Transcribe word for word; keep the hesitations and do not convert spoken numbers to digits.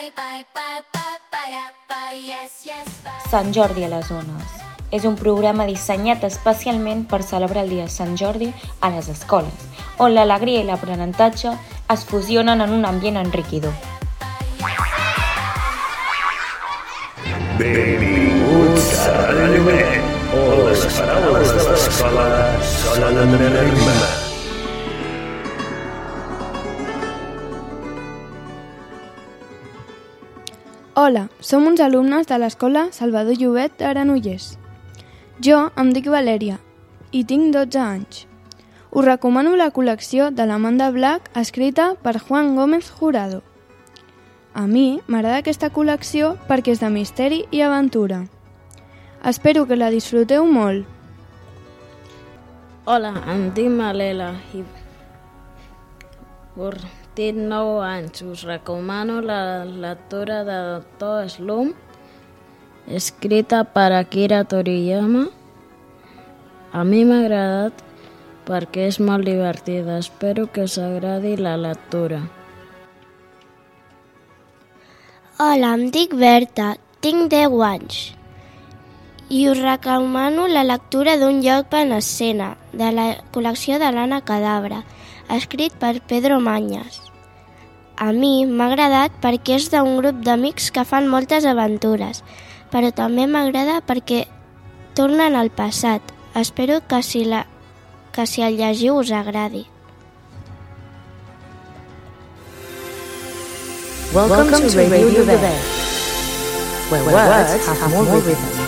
Sant Jordi a les Ones és un programa dissenyat especialment per celebrar el dia de Sant Jordi a les escoles, on l'alegria i l'aprenentatge es fusionen en un ambient enriquidor. Benvinguts a Radio B, on les paraules de l'escola sonen amb rima. Hola, som uns alumnes de l'Escola Salvador Llobet de Granollers. Jo em dic Valèria i tinc dotze anys. Us recomano la col·lecció de l'Amanda Black escrita per Juan Gómez Jurado. A mi m'agrada aquesta col·lecció perquè és de misteri i aventura. Espero que la disfruteu molt. Hola, em dic Malela i tinc nou anys. Us recomano la lectura de Doctor Slump, escrita per Akira Toriyama. A mi m'ha agradat perquè és molt divertida. Espero que us agradi la lectura. Hola, em dic Berta, tinc deu anys i us recomano la lectura d'un lloc en escena de la col·lecció de l'Anna Cadabra, escrit per Pedro Mañas. A mi m'ha agradat perquè és d'un grup d'amics que fan moltes aventures, però també m'agrada perquè tornen al passat. Espero que si, la, que si el llegiu us agradi. Welcome, Welcome to Radio, Radio the Best, where words have more rhythm.